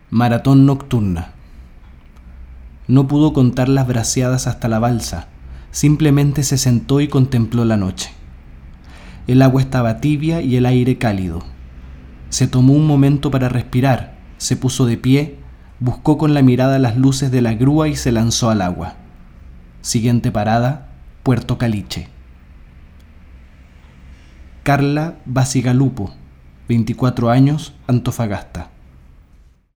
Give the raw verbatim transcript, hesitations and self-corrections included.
Maratón nocturna. No pudo contar las braceadas hasta la balsa, simplemente se sentó y contempló la noche. El agua estaba tibia y el aire cálido. Se tomó un momento para respirar, se puso de pie, buscó con la mirada las luces de la grúa y se lanzó al agua. Siguiente parada, Puerto Caliche. Carla Basigalupo, veinticuatro años, Antofagasta.